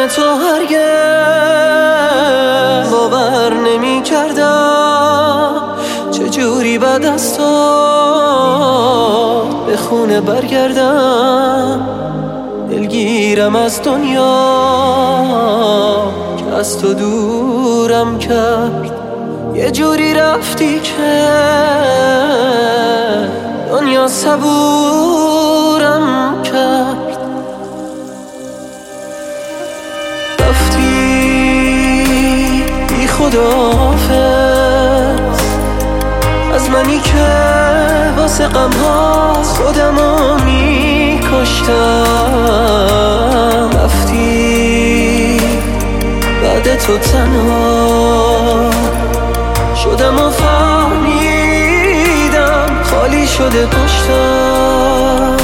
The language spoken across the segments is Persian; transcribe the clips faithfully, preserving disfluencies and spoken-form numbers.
بدون تو هرگز باور نمی کردم چجوری بعد از تو به خونه برگردم. دلگیرم از دنیا که از تو دورم کرد، یه جوری رفتی که دنیا صبورم کرد. رفتی بی خداحافظ از منی که واسه غم‌ها خودمو می‌کشتم. رفتی بعد تو تنها شدم و فهمیدم خالی شده پشتم.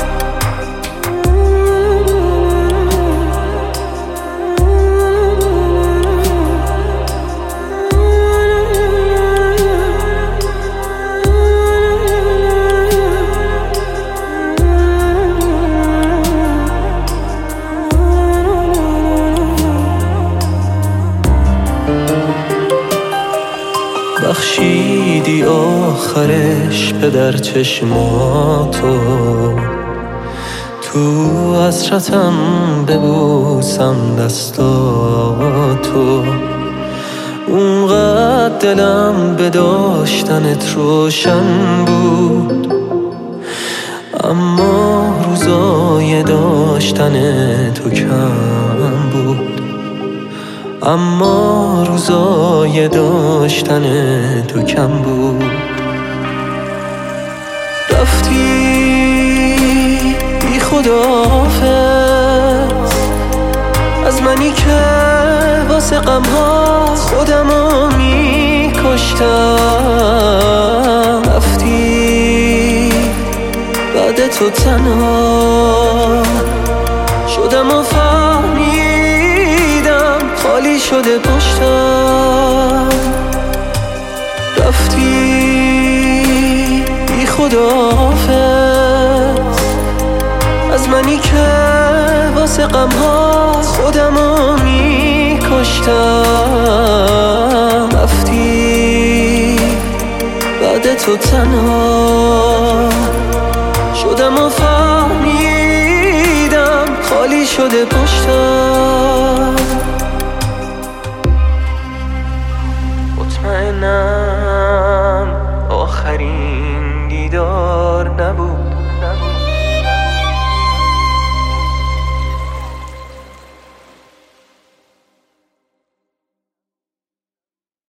بخشیدی آخرش پدر چشماتو، تو حسرتم ببوسم دستاتو. اونقدر دلم به داشتنت روشن بود، اما روزای داشتن تو کم بود. اما روزای داشتن تو کم بود. رفتی بی خداحافظ از منی که واسه غم‌ها خودمو می‌کشتم. رفتی بعد تو تنها شدم و فهمیدم خالی شده پشتم. رفتی بی خداحافظ از منی که واسه غم‌ها خودمو می‌کشتم. رفتی بعد تو تنها شدم و فهمیدم خالی شده پشتم. مطمئنم آخرین دیدار نبود،